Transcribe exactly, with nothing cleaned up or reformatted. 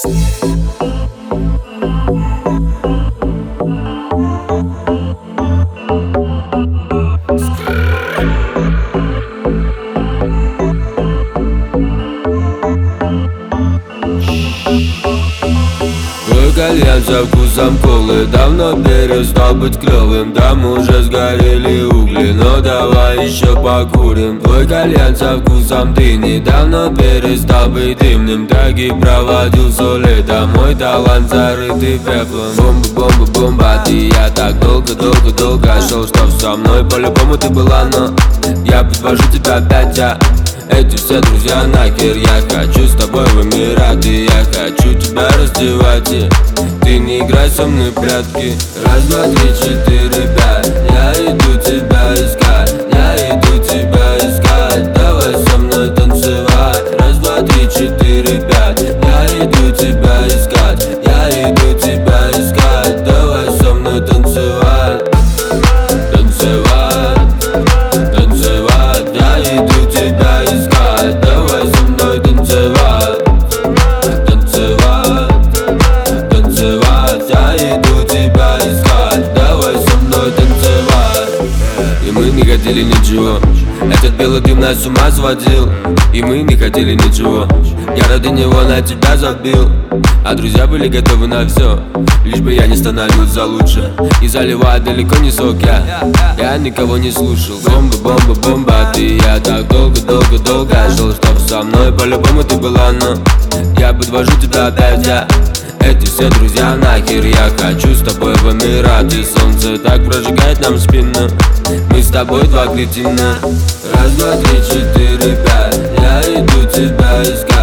Твой кальян со вкусом колы давно перестал быть клёвым. Там уже сгорели угли, но давай еще покурим. Твой кальян со вкусом дыни давно перестал быть дымным. Так и проводил все лето, мой талант зарытый пеплом. Бомба, бомба, бомба, ты я так долго-долго-долго шел, чтоб со мной по-любому ты была, но я подвожу тебя опять, а эти все друзья нахер. Я хочу с тобой в Эмираты, я хочу тебя раздевать, и ты не играй со мной в прятки. Раз, два, три, четыре, пять, я иду тебя искать, я иду тебя искать. Давай со мной танцевать. Раз, два, три, четыре, пять, я иду тебя искать, я иду тебя искать. Давай со мной танцевать, танцевать, танцевать. Я иду тебя искать, давай со мной танцевать, танцевать, танцевать. Я иду тебя искать, давай со мной танцевать. И мы не хотели ничего, этот белый дым нас с ума сводил. И мы не хотели ничего, я ради него на тебя забил. А друзья были готовы на все, лишь бы я не становился лучше. И заливая далеко не сок, я, я никого не слушал. Бомба, бомба, бомба, ты я так долго-долго-долго жил, чтоб со мной по-любому ты была, но я подвожу тебя опять, я эти все друзья нахер. Я хочу с тобой в Эмираты, солнце так прожигает нам спину. Мы с тобой два кретина. Раз, два, три, четыре, пять, я иду тебя искать.